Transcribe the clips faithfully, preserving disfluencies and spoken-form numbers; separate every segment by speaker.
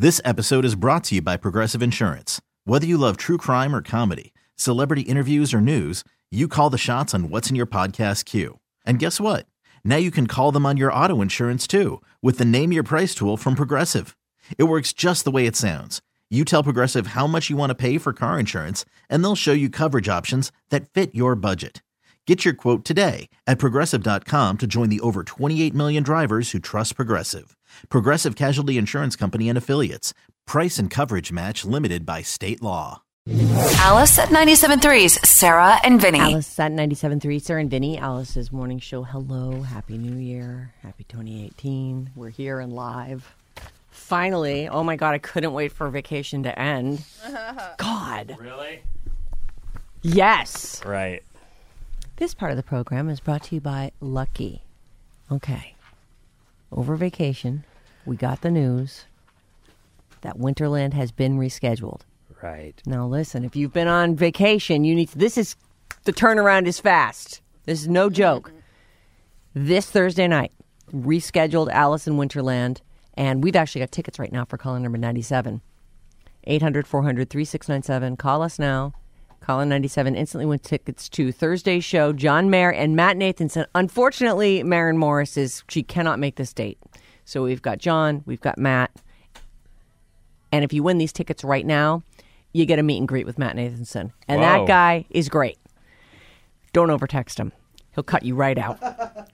Speaker 1: This episode is brought to you by Progressive Insurance. Whether you love true crime or comedy, celebrity interviews or news, you call the shots on what's in your podcast queue. And guess what? Now you can call them on your auto insurance too with the Name Your Price tool from Progressive. It works just the way it sounds. You tell Progressive how much you want to pay for car insurance, and they'll show you coverage options that fit your budget. Get your quote today at Progressive dot com to join the over twenty-eight million drivers who trust Progressive. Progressive Casualty Insurance Company and Affiliates. Price and coverage match limited by state law.
Speaker 2: Alice at ninety-seven point three's Sarah and Vinny.
Speaker 3: Alice at ninety-seven point three, Sarah and Vinny. Alice's morning show. Hello. Happy New Year. Happy twenty eighteen. We're here and live. Finally. Oh, my God. I couldn't wait for vacation to end. God.
Speaker 4: Really?
Speaker 3: Yes.
Speaker 4: Right.
Speaker 3: This part of the program is brought to you by Lucky. Okay. Over vacation, we got the news that Winterland has been rescheduled.
Speaker 4: Right.
Speaker 3: Now, listen, if you've been on vacation, you need to, this is, the turnaround is fast. This is no joke. This Thursday night, rescheduled Alice in Winterland, and we've actually got tickets right now for caller number ninety-seven. eight hundred, four hundred, thirty-six ninety-seven. Call us now. Caller ninety-seven instantly win tickets to Thursday's show. John Mayer and Matt Nathanson. Unfortunately, Maren Morris is, she cannot make this date. So we've got John, we've got Matt. And if you win these tickets right now, you get a meet and greet with Matt Nathanson. And
Speaker 4: Whoa.
Speaker 3: that guy is great. Don't overtext him. He'll cut you right out.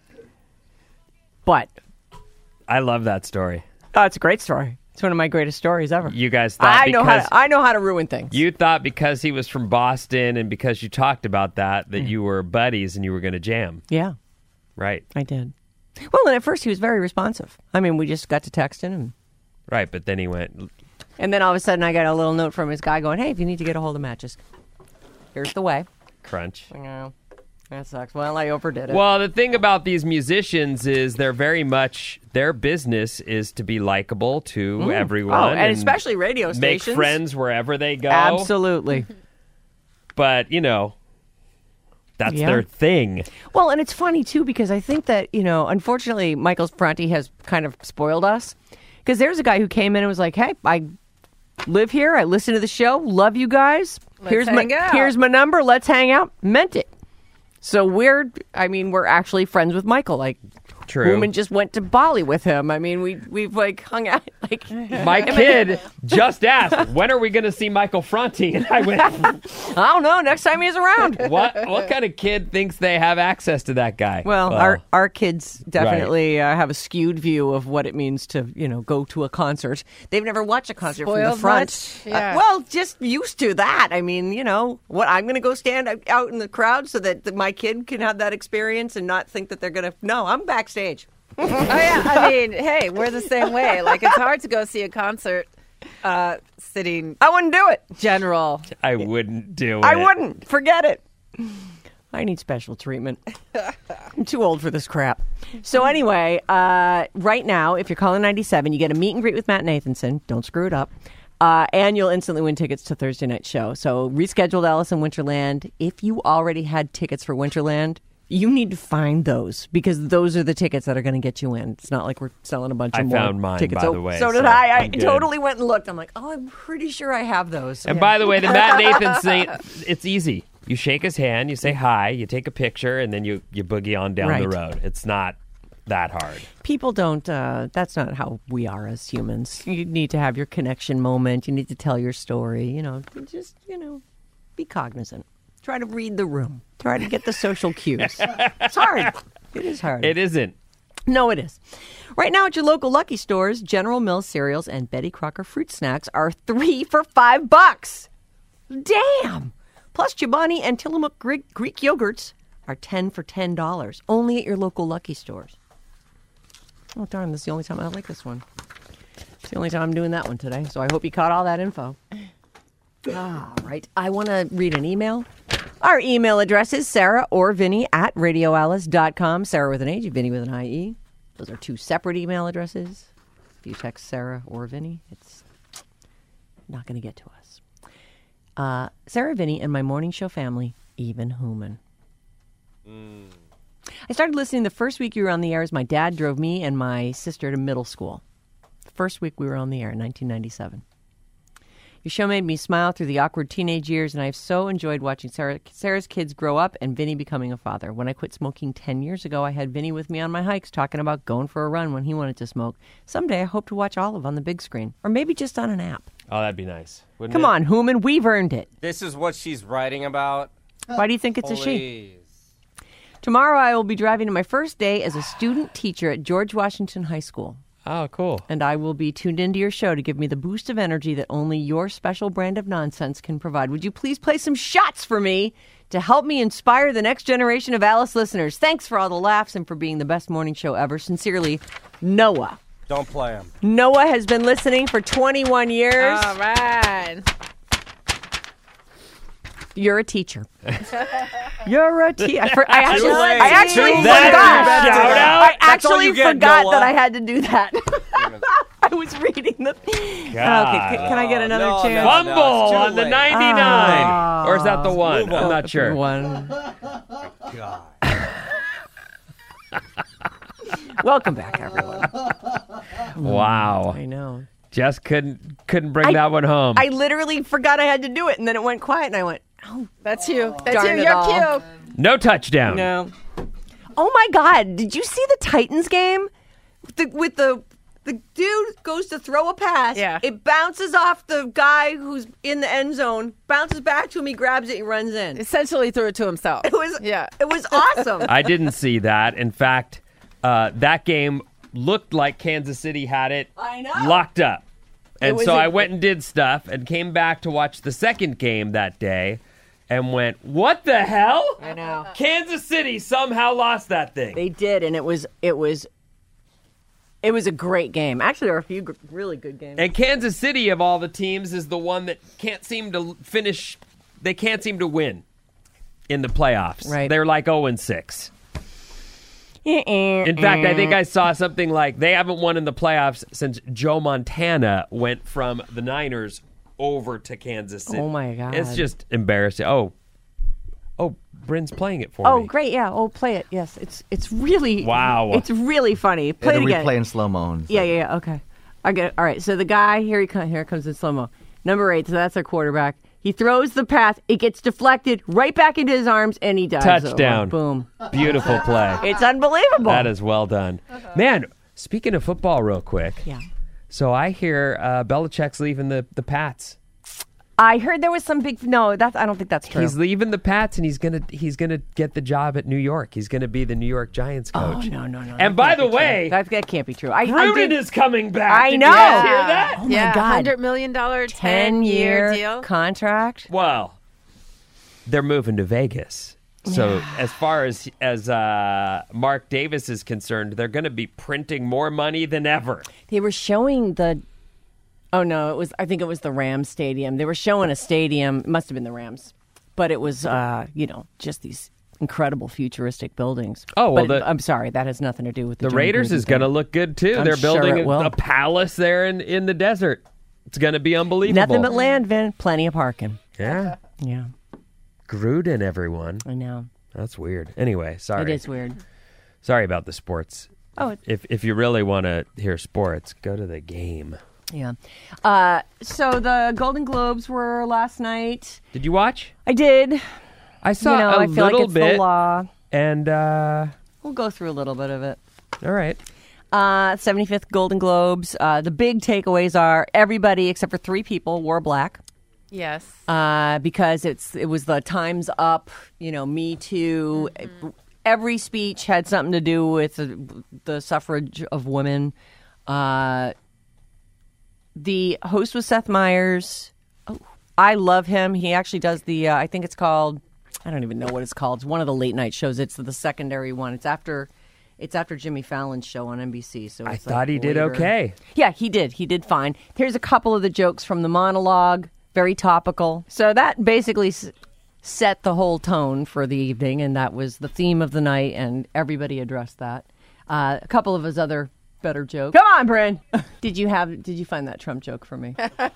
Speaker 3: But
Speaker 4: I love that story.
Speaker 3: oh, it's a great story. It's one of my greatest stories ever.
Speaker 4: You guys thought
Speaker 3: I know how
Speaker 4: because
Speaker 3: to, I know how to ruin things.
Speaker 4: you thought because he was from Boston and because you talked about that that you were buddies and you were going to jam.
Speaker 3: Yeah,
Speaker 4: Right.
Speaker 3: I did. Well, and at first he was very responsive. I mean, we just got to texting and
Speaker 4: Right, but then he went,
Speaker 3: and then all of a sudden I got a little note from his guy going, "Hey, if you need to get a hold of Matt, just here's the way."
Speaker 4: crunch.
Speaker 3: You know, that sucks. Well, I overdid it.
Speaker 4: Well, the thing about these musicians is they're very much, their business is to be likable to everyone.
Speaker 3: Oh, and especially radio
Speaker 4: make
Speaker 3: stations.
Speaker 4: friends wherever they go.
Speaker 3: Absolutely.
Speaker 4: But, you know, that's
Speaker 3: Yeah.
Speaker 4: their thing.
Speaker 3: Well, and it's funny, too, because I think that, you know, unfortunately, Michael Franti has kind of spoiled us. Because there's a guy who came in and was like, hey, I live here. I listen to the show. Love you guys.
Speaker 5: Let's
Speaker 3: here's
Speaker 5: hang
Speaker 3: my
Speaker 5: out."
Speaker 3: Here's my number. Let's hang out. Meant it. So we're, I mean, we're actually friends with Michael. Like,
Speaker 4: True.
Speaker 3: Woman just went to Bali with him. I mean, we, we've, like, hung out. Like,
Speaker 4: My kid just asked, when are we going to see Michael Franti? And I went,
Speaker 3: I don't know. Next time he's around.
Speaker 4: what What kind of kid thinks they have access to that guy?
Speaker 3: Well, our our kids definitely uh, have a skewed view of what it means to, you know, go to a concert. They've never watched a concert from
Speaker 5: Spoiled
Speaker 3: the front.
Speaker 5: much? Yeah.
Speaker 3: Uh, well, just used to that. I mean, you know, what I'm going to go stand out- out in the crowd so that, that my kid can have that experience and not think that they're going to. No, I'm backstage.
Speaker 5: Oh yeah, I mean, hey, we're the same way. Like, it's hard to go see a concert uh, sitting
Speaker 3: I wouldn't do it.
Speaker 5: general.
Speaker 4: I wouldn't do it.
Speaker 3: I wouldn't. Forget it. I need special treatment. I'm too old for this crap. So anyway, uh, right now, if you're calling ninety-seven, you get a meet and greet with Matt Nathanson. Don't screw it up. Uh, and you'll instantly win tickets to Thursday night's show. So rescheduled Alice in Winterland. If you already had tickets for Winterland, you need to find those because those are the tickets that are going to get you in. It's not like we're selling a bunch
Speaker 4: I
Speaker 3: of more
Speaker 4: found mine,
Speaker 3: tickets.
Speaker 4: by
Speaker 3: so,
Speaker 4: the way,
Speaker 3: So did
Speaker 4: so
Speaker 3: I. I
Speaker 4: I'm good.
Speaker 3: totally went and looked. I'm like, oh, I'm pretty sure I have those.
Speaker 4: And
Speaker 3: Yeah.
Speaker 4: by the way, the Matt Nathan thing, it's easy. You shake his hand, you say hi, you take a picture, and then you, you boogie on down the
Speaker 3: Right.
Speaker 4: road. It's not that hard.
Speaker 3: People don't, uh, that's not how we are as humans. You need to have your connection moment. You need to tell your story. You know, just, you know, be cognizant. Try to read the room. Try to get the social cues. It's hard. It is hard.
Speaker 4: It isn't.
Speaker 3: No, it is. Right now at your local Lucky stores, General Mills cereals and Betty Crocker fruit snacks are three for five bucks. Damn. Plus, Chobani and Tillamook Greek, Greek yogurts are ten for ten dollars. Only at your local Lucky stores. Oh, darn, this is the only time I like this one. It's the only time I'm doing that one today, so I hope you caught all that info. All right. I want to read an email. Our email address is Sarah or Vinny at radio alice dot com. Sarah with an H, Vinny with an I E. Those are two separate email addresses. If you text Sarah or Vinny, it's not going to get to us. Uh, Sarah, Vinny, and my morning show family, even human. Mm. I started listening the first week you were on the air as my dad drove me and my sister to middle school. first week we were on the air in nineteen ninety-seven. Your show made me smile through the awkward teenage years, and I've so enjoyed watching Sarah, Sarah's kids grow up and Vinny becoming a father. When I quit smoking ten years ago, I had Vinny with me on my hikes talking about going for a run when he wanted to smoke. Someday I hope to watch Olive on the big screen, or maybe just on an app.
Speaker 4: Oh, that'd be nice. Wouldn't
Speaker 3: Come
Speaker 4: it?
Speaker 3: on, Hooman, we've earned it.
Speaker 6: This is what she's writing about.
Speaker 3: Why do you think it's a she?
Speaker 6: Please.
Speaker 3: Tomorrow I will be driving to my first day as a student teacher at George Washington High School.
Speaker 4: Oh, cool.
Speaker 3: And I will be tuned into your show to give me the boost of energy that only your special brand of nonsense can provide. Would you please play some shots for me to help me inspire the next generation of Alice listeners? Thanks for all the laughs and for being the best morning show ever. Sincerely, Noah.
Speaker 6: Don't play him.
Speaker 3: Noah has been listening for twenty-one years.
Speaker 5: All right.
Speaker 3: You're a teacher. You're a teacher. I, for- I actually,
Speaker 6: late.
Speaker 3: I actually
Speaker 6: Too
Speaker 3: forgot.
Speaker 6: late.
Speaker 4: Shout out.
Speaker 3: I
Speaker 6: That's all
Speaker 3: actually
Speaker 6: you get,
Speaker 3: forgot
Speaker 6: Noah.
Speaker 3: that I had to do that. I was reading the. Okay, can, can I get another
Speaker 6: no,
Speaker 3: chance?
Speaker 6: no.
Speaker 4: Fumble
Speaker 6: it's too
Speaker 4: on the
Speaker 6: late.
Speaker 4: ninety-nine. Or is that the one?
Speaker 6: Move on.
Speaker 4: I'm not sure.
Speaker 3: One.
Speaker 6: God.
Speaker 3: Welcome back, everyone.
Speaker 4: Wow.
Speaker 3: I know.
Speaker 4: Just couldn't couldn't bring
Speaker 3: I-
Speaker 4: that one home.
Speaker 3: I literally forgot I had to do it, and then it went quiet, and I went, oh,
Speaker 5: That's you. That's
Speaker 3: Darn
Speaker 5: you.
Speaker 3: it
Speaker 5: You're
Speaker 3: all.
Speaker 5: cute.
Speaker 4: no touchdown.
Speaker 3: no. Oh my God! Did you see the Titans game? The, with the the dude goes to throw a pass.
Speaker 5: Yeah.
Speaker 3: It bounces off the guy who's in the end zone, bounces back to him, he grabs it, he runs in.
Speaker 5: Essentially threw it to himself.
Speaker 3: It was
Speaker 5: Yeah.
Speaker 3: It was awesome.
Speaker 4: I didn't see that. In fact, uh, that game looked like Kansas City had it
Speaker 3: I know.
Speaker 4: locked up. And
Speaker 3: was
Speaker 4: so
Speaker 3: a-
Speaker 4: I went and did stuff and came back to watch the second game that day and went, what the hell?
Speaker 3: I know.
Speaker 4: Kansas City somehow lost that thing.
Speaker 3: They did, and it was it was it was a great game. Actually, there were a few gr- really good games.
Speaker 4: And Kansas City, of all the teams, is the one that can't seem to finish. They can't seem to win in the playoffs.
Speaker 3: Right.
Speaker 4: They're like oh and six.
Speaker 3: In
Speaker 4: In fact, I think I saw something like they haven't won in the playoffs since Joe Montana went from the Niners over to Kansas City.
Speaker 3: Oh, my God.
Speaker 4: It's just embarrassing. Oh, oh, Bryn's playing it for
Speaker 3: Oh,
Speaker 4: me.
Speaker 3: great! Yeah. Oh, play it. Yes, it's it's really
Speaker 4: Wow.
Speaker 3: It's really funny. Play
Speaker 7: Yeah,
Speaker 3: it
Speaker 7: the
Speaker 3: again.
Speaker 7: replay in slow mo.
Speaker 3: Yeah, yeah, yeah. Okay, I get it. All right. So the guy here he comes. Here it comes in slow mo. Number eight. So that's our quarterback. He throws the pass. It gets deflected right back into his arms, and he dives over.
Speaker 4: Touchdown.
Speaker 3: Boom.
Speaker 4: Beautiful play.
Speaker 3: It's unbelievable.
Speaker 4: That is well done. Man, speaking of football real quick.
Speaker 3: Yeah.
Speaker 4: So I hear uh, Belichick's leaving the, the Pats.
Speaker 3: I heard there was some big. No, that's. I don't think that's true.
Speaker 4: He's leaving the Pats, and he's gonna he's gonna get the job at New York. He's gonna be the New York Giants
Speaker 3: oh
Speaker 4: coach.
Speaker 3: no, no, no. that
Speaker 4: And by
Speaker 3: can't
Speaker 4: the
Speaker 3: be true.
Speaker 4: way,
Speaker 3: that, that can't be true. I, I
Speaker 4: Gruden
Speaker 3: did,
Speaker 4: is coming back.
Speaker 3: I
Speaker 4: Did
Speaker 3: know.
Speaker 4: you guys hear that?
Speaker 3: Oh my
Speaker 5: yeah,
Speaker 3: God.
Speaker 5: one hundred million dollars ten-year deal.
Speaker 3: contract.
Speaker 4: Well, they're moving to Vegas. So as far as as uh, Mark Davis is concerned, they're going to be printing more money than ever.
Speaker 3: They were showing the. Oh no! It was. I think it was the Rams stadium. They were showing a stadium. It must have been the Rams, but it was, uh, you know, just these incredible futuristic buildings.
Speaker 4: Oh, well,
Speaker 3: But
Speaker 4: the-
Speaker 3: I'm sorry, that has nothing to do with the,
Speaker 4: The
Speaker 3: John
Speaker 4: Raiders
Speaker 3: Gruden
Speaker 4: is going to
Speaker 3: thing.
Speaker 4: look good too.
Speaker 3: I'm
Speaker 4: They're
Speaker 3: sure
Speaker 4: building
Speaker 3: it
Speaker 4: a,
Speaker 3: will.
Speaker 4: a palace there in, in the desert. It's going to be unbelievable.
Speaker 3: Nothing but land, Vin. Plenty of parking.
Speaker 4: Yeah,
Speaker 3: Yeah,
Speaker 4: Gruden, everyone.
Speaker 3: I know.
Speaker 4: That's weird. Anyway, sorry.
Speaker 3: It is weird.
Speaker 4: Sorry about the sports.
Speaker 3: Oh, it-
Speaker 4: If if you really want to hear sports, go to the game.
Speaker 3: yeah. Uh, so the Golden Globes were last night.
Speaker 4: Did you watch?
Speaker 3: I did.
Speaker 4: I saw
Speaker 3: you know,
Speaker 4: a
Speaker 3: I feel
Speaker 4: little
Speaker 3: like it's
Speaker 4: bit,
Speaker 3: the law.
Speaker 4: and uh,
Speaker 3: We'll go through a little bit of it.
Speaker 4: all right.
Speaker 3: Uh, seventy-fifth Golden Globes. Uh, the big takeaways are everybody except for three people wore black.
Speaker 5: Yes.
Speaker 3: Uh, because it's it was the Time's Up, you know, Me Too. Every speech had something to do with the, the suffrage of women. Uh, the host was Seth Meyers. Oh, I love him. He actually does the. Uh, I think it's called. I don't even know what it's called. It's one of the late night shows. It's the secondary one. It's after. It's after Jimmy Fallon's show on N B C. So
Speaker 4: I
Speaker 3: it's
Speaker 4: thought
Speaker 3: like
Speaker 4: he did
Speaker 3: later.
Speaker 4: okay.
Speaker 3: Yeah, he did. He did fine. Here's a couple of the jokes from the monologue. Very topical. So that basically s- set the whole tone for the evening, and that was the theme of the night, and everybody addressed that. Uh, a couple of his other better jokes. Come on, Bryn. did you have? Did you find that Trump joke for me?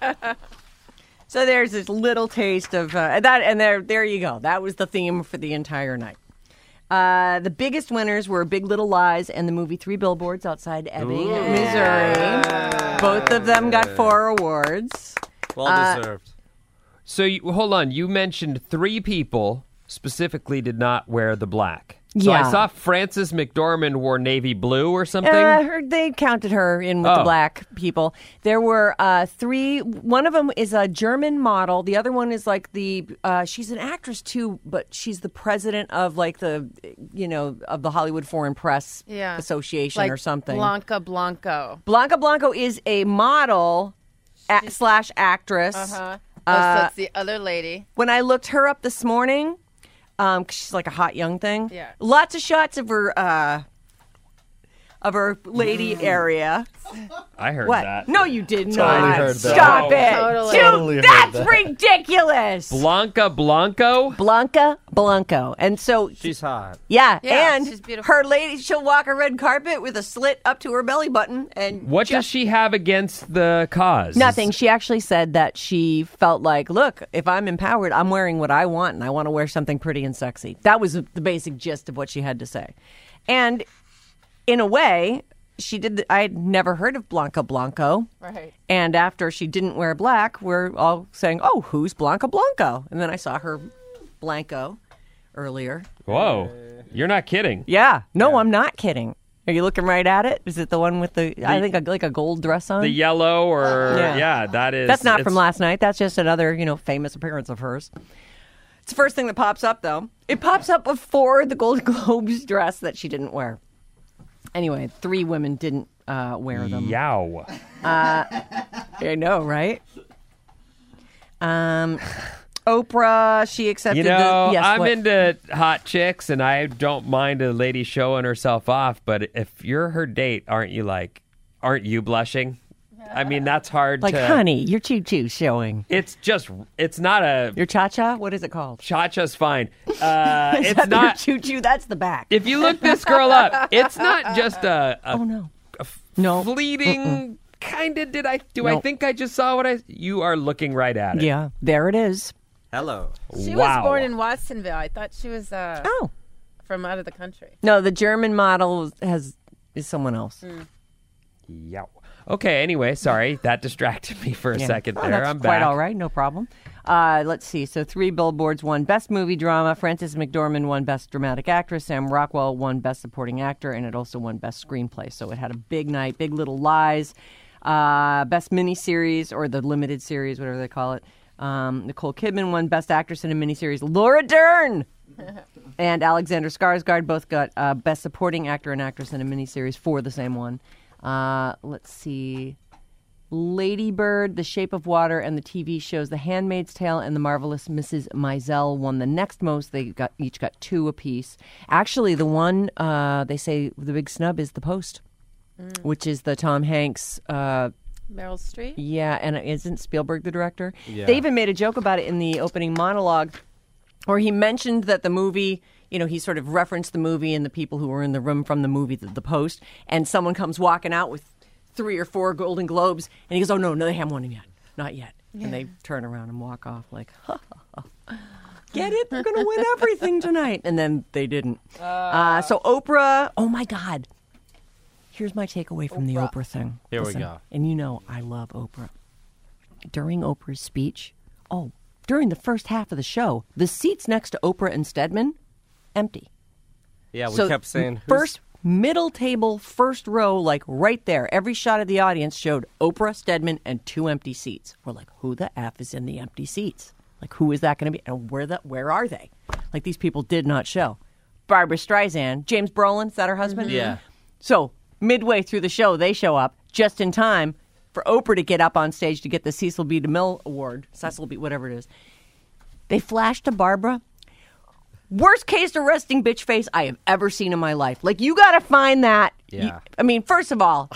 Speaker 3: So there's this little taste of uh, that, and there, there you go. That was the theme for the entire night. Uh, the biggest winners were Big Little Lies and the movie Three Billboards Outside Ebbing, Missouri. Both of them got four awards.
Speaker 6: Well
Speaker 3: Uh,
Speaker 6: deserved.
Speaker 4: So you, hold on. You mentioned three people specifically did not wear the black. So
Speaker 3: Yeah.
Speaker 4: I saw Frances McDormand wore navy blue or something.
Speaker 3: Uh, I heard they counted her in with the
Speaker 4: Oh.
Speaker 3: black people. There were uh, three. One of them is a German model. The other one is like the. Uh, she's an actress too, but she's the president of like the, you know, of the Hollywood Foreign Press
Speaker 5: Yeah.
Speaker 3: Association
Speaker 5: like
Speaker 3: or something.
Speaker 5: Blanca Blanco.
Speaker 3: Blanca Blanco is a model a- slash actress.
Speaker 5: Uh-huh. Oh, so it's the other lady.
Speaker 3: When I looked her up this morning, um, 'cause she's like a hot young thing.
Speaker 5: Yeah.
Speaker 3: Lots of shots of her, uh, of her lady area.
Speaker 4: I heard
Speaker 3: What?
Speaker 4: that.
Speaker 3: No, you did
Speaker 6: Totally
Speaker 3: not.
Speaker 6: heard that.
Speaker 3: Stop
Speaker 4: No.
Speaker 3: it,
Speaker 5: Totally.
Speaker 3: dude.
Speaker 6: Totally heard
Speaker 3: That's
Speaker 6: that.
Speaker 3: ridiculous.
Speaker 4: Blanca Blanco.
Speaker 3: Blanca Blanco, and so
Speaker 6: She's hot.
Speaker 3: yeah,
Speaker 5: Yeah,
Speaker 3: and
Speaker 5: she's beautiful.
Speaker 3: her lady, she'll walk a red carpet with a slit up to her belly button, and
Speaker 4: What does
Speaker 3: just
Speaker 4: she have against the cause?
Speaker 3: Nothing. She actually said that she felt like, look, if I'm empowered, I'm wearing what I want, and I want to wear something pretty and sexy. That was the basic gist of what she had to say. And in a way, she did. The, I had never heard of Blanca Blanco.
Speaker 5: Right.
Speaker 3: And after she didn't wear black, we're all saying, oh, who's Blanca Blanco? And then I saw her Blanco earlier.
Speaker 4: Whoa, you're not kidding.
Speaker 3: Yeah. No, I'm not kidding. Are you looking right at it? Is it the one with the, I think, a, like a gold dress on?
Speaker 4: The yellow or
Speaker 3: Yeah.
Speaker 4: yeah, that is.
Speaker 3: That's not
Speaker 4: it's-
Speaker 3: from last night. That's just another, you know, famous appearance of hers. It's the first thing that pops up, though. It pops up before the Golden Globes dress that she didn't wear. Anyway, three women didn't uh, wear them.
Speaker 4: Yow.
Speaker 3: I know, right? Um, Oprah, she accepted
Speaker 4: You know,
Speaker 3: the... Yes,
Speaker 4: I'm
Speaker 3: what?
Speaker 4: into hot chicks, and I don't mind a lady showing herself off. But if you're her date, aren't you like, aren't you blushing? I mean, that's hard
Speaker 3: Like,
Speaker 4: to.
Speaker 3: honey, your choo-choo showing.
Speaker 4: It's just, it's not a.
Speaker 3: Your cha-cha? What is it called?
Speaker 4: Cha-cha's fine. Uh,
Speaker 3: Is
Speaker 4: it's
Speaker 3: that your
Speaker 4: not.
Speaker 3: choo-choo? That's the back.
Speaker 4: If you look this girl up, it's not just a, a,
Speaker 3: oh, no.
Speaker 4: a
Speaker 3: No.
Speaker 4: fleeting kind of. Did I? Do I
Speaker 3: Nope.
Speaker 4: think I just saw what I? You are looking right at it.
Speaker 3: Yeah, there it is.
Speaker 6: Hello.
Speaker 5: She
Speaker 4: Wow.
Speaker 5: was born in Watsonville. I thought she was uh,
Speaker 3: Oh.
Speaker 5: from out of the country.
Speaker 3: No, the German model has is someone else.
Speaker 4: Yeah. Okay. Anyway, sorry that distracted me for a
Speaker 3: Yeah.
Speaker 4: second
Speaker 3: Oh,
Speaker 4: there.
Speaker 3: that's
Speaker 4: I'm
Speaker 3: quite
Speaker 4: back.
Speaker 3: all right, no problem. Uh, let's see. So three billboards won Best Movie Drama. Frances McDormand won Best Dramatic Actress. Sam Rockwell won Best Supporting Actor, and it also won Best Screenplay. So it had a big night. Big Little Lies, uh, Best Miniseries or the Limited Series, whatever they call it. Um, Nicole Kidman won Best Actress in a Miniseries. Laura Dern and Alexander Skarsgård both got uh, Best Supporting Actor and Actress in a Miniseries for the same one. Uh, let's see. Lady Bird, The Shape of Water, and the T V shows The Handmaid's Tale and The Marvelous Missus Maisel won the next most. They got each got two apiece. Actually, the one uh, they say the big snub is The Post, which is the Tom Hanks. Uh,
Speaker 5: Meryl Streep?
Speaker 3: yeah, and isn't Spielberg the director?
Speaker 6: Yeah.
Speaker 3: They even made a joke about it in the opening monologue, where he mentioned that the movie. You know, he sort of referenced the movie and the people who were in the room from the movie, The, the Post, and someone comes walking out with three or four Golden Globes, and he goes, oh, no, no, they haven't won them yet. Not yet. Yeah. And they turn around and walk off like, ha, ha, ha. Get it? They're going to win everything tonight. And then they didn't. Uh, uh, so Oprah, oh, my God. Here's my takeaway from the Oprah thing.
Speaker 6: Here we
Speaker 3: Listen,
Speaker 6: go.
Speaker 3: And you know I love Oprah. During Oprah's speech, oh, during the first half of the show, the seats next to Oprah and Stedman, empty.
Speaker 6: Yeah, we
Speaker 3: So
Speaker 6: kept saying who's-
Speaker 3: first middle table, first row, like right there. Every shot of the audience showed Oprah, Stedman, and two empty seats. We're like, who the F is in the empty seats? Like, who is that going to be? And where the where are they? Like, these people did not show. Barbara Streisand, James Brolin, is that her husband?
Speaker 6: Yeah.
Speaker 3: So midway through the show, they show up just in time for Oprah to get up on stage to get the Cecil B. DeMille Award. Cecil B. whatever it is. They flashed to Barbara. Worst case arresting bitch face I have ever seen in my life. Like, you got to find that.
Speaker 6: Yeah.
Speaker 3: You- I mean, first of all,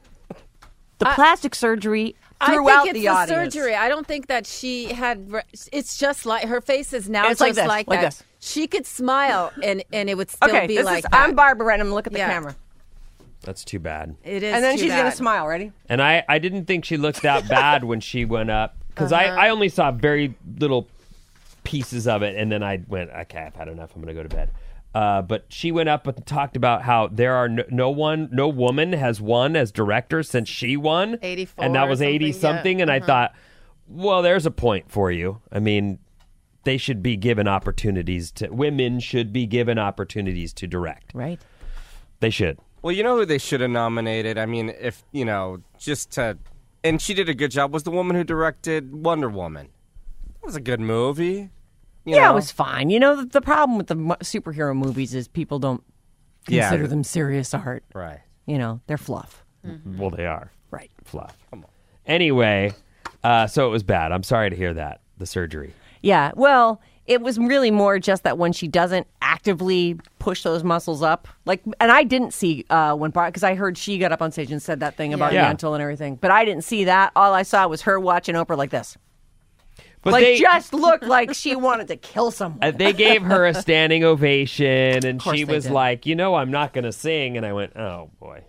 Speaker 3: the plastic surgery throughout
Speaker 5: I think it's
Speaker 3: the,
Speaker 5: the,
Speaker 3: audience.
Speaker 5: surgery. I don't think that she had. re- It's just like her face is now
Speaker 3: It's
Speaker 5: just
Speaker 3: like this,
Speaker 5: like,
Speaker 3: like
Speaker 5: that.
Speaker 3: this.
Speaker 5: She could smile and and it would still
Speaker 3: Okay,
Speaker 5: be
Speaker 3: this
Speaker 5: like
Speaker 3: is,
Speaker 5: that.
Speaker 3: I'm Barbara and I'm look at the
Speaker 5: Yeah.
Speaker 3: camera.
Speaker 4: That's too bad.
Speaker 5: It is.
Speaker 3: And then
Speaker 5: too
Speaker 3: she's going
Speaker 5: bad.
Speaker 3: to smile. Ready?
Speaker 4: And I, I didn't think she looked that bad when she went up because
Speaker 3: Uh-huh.
Speaker 4: I, I only saw very little pieces of it, and then I went, okay, I've had enough. I'm going to go to bed. Uh, but she went up and talked about how there are no, no one, no woman has won as director since she won.
Speaker 5: eighty-four
Speaker 4: And that was
Speaker 5: or something,
Speaker 4: eighty something.
Speaker 5: yeah.
Speaker 4: And
Speaker 5: Uh-huh.
Speaker 4: I thought, well, there's a point for you. I mean, they should be given opportunities to, women should be given opportunities to direct.
Speaker 3: Right.
Speaker 4: They should.
Speaker 6: Well, you know who they should have nominated? I mean, if, you know, just to... And she did a good job, was the woman who directed Wonder Woman. That was a good movie. You
Speaker 3: yeah,
Speaker 6: know?
Speaker 3: it was fine. You know, the, the problem with the mo- superhero movies is people don't
Speaker 6: Yeah.
Speaker 3: consider them serious art.
Speaker 6: Right.
Speaker 3: You know, they're fluff.
Speaker 4: Well, they are.
Speaker 3: Right.
Speaker 4: Fluff. Come on. Anyway, uh, so it was bad. I'm sorry to hear that, the surgery.
Speaker 3: Yeah, well, it was really more just that when she doesn't actively push those muscles up, like, and I didn't see uh, when Bar, because I heard she got up on stage and said that thing about
Speaker 4: Yeah.
Speaker 3: Yentl and everything, but I didn't see that. All I saw was her watching Oprah like this.
Speaker 4: But
Speaker 3: like,
Speaker 4: they,
Speaker 3: just looked like she wanted to kill someone.
Speaker 4: uh, they gave her a standing ovation, and
Speaker 3: course
Speaker 4: she
Speaker 3: they
Speaker 4: was
Speaker 3: did.
Speaker 4: like, you know, I'm not going to sing. And I went, oh, boy.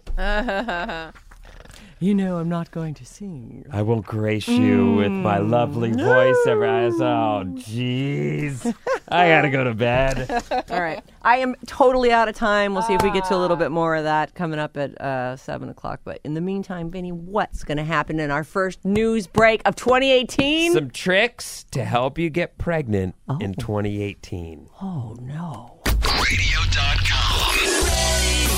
Speaker 3: You know, I'm not going to sing.
Speaker 4: I will grace you with my lovely voice. Every oh, jeez. I got to go to bed.
Speaker 3: All right. I am totally out of time. We'll see if we get to a little bit more of that coming up at uh, seven o'clock. But in the meantime, Vinny, what's going to happen in our first news break of twenty eighteen?
Speaker 4: Some tricks to help you get pregnant in twenty eighteen.
Speaker 3: Oh, no.
Speaker 7: radio dot com.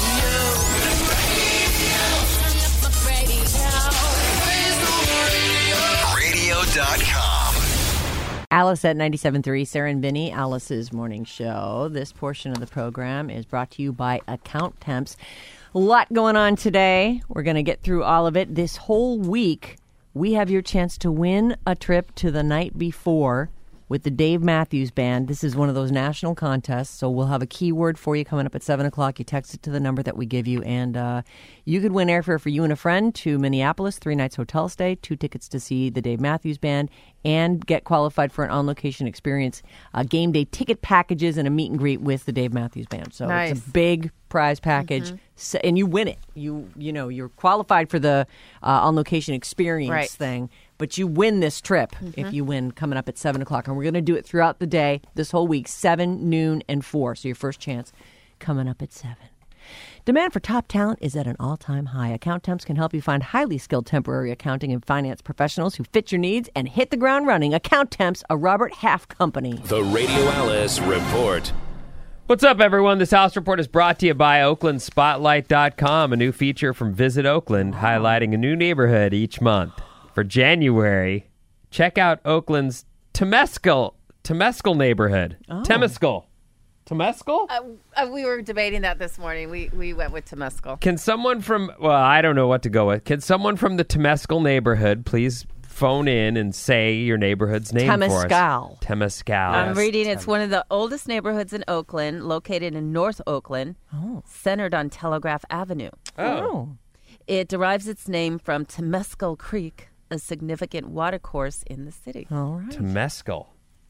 Speaker 7: radio dot com.
Speaker 3: Alice at ninety-seven point three, Sarah and Vinny, Alice's morning show. This portion of the program is brought to you by Account Temps. A lot going on today. We're going to get through all of it. This whole week, we have your chance to win a trip to the night before with the Dave Matthews Band. This is one of those national contests, so we'll have a keyword for you coming up at seven o'clock. You text it to the number that we give you, and uh, you could win airfare for you and a friend to Minneapolis, three nights hotel stay, two tickets to see the Dave Matthews Band, and get qualified for an on-location experience, uh, game day ticket packages, and a meet and greet with the Dave Matthews Band. So
Speaker 5: Nice.
Speaker 3: it's a big prize package, so, and you win it. You you know you're qualified for the uh, on-location experience
Speaker 5: Right.
Speaker 3: thing, but you win this trip if you win coming up at seven o'clock, and we're going to do it throughout the day this whole week, seven, noon, and four. So your first chance coming up at seven. Demand for top talent is at an all-time high. Account Temps can help you find highly skilled temporary accounting and finance professionals who fit your needs and hit the ground running. Account Temps, a Robert Half company.
Speaker 8: The Radio Alice Report.
Speaker 4: What's up, everyone? This House Report is brought to you by Oakland Spotlight dot com, a new feature from Visit Oakland, highlighting a new neighborhood each month. For January, check out Oakland's Temescal, Temescal neighborhood. Temescal. Temescal?
Speaker 5: Uh, uh, we were debating that this morning. We we went with Temescal.
Speaker 4: Can someone from, well, I don't know what to go with. Can someone from the Temescal neighborhood please phone in and say your neighborhood's name for us?
Speaker 3: Temescal.
Speaker 4: Temescal.
Speaker 5: I'm reading it's one of the oldest neighborhoods in Oakland, located in North Oakland, centered on Telegraph Avenue.
Speaker 3: Oh.
Speaker 5: It derives its name from Temescal Creek, a significant watercourse in the city.
Speaker 3: All right.
Speaker 4: Temescal.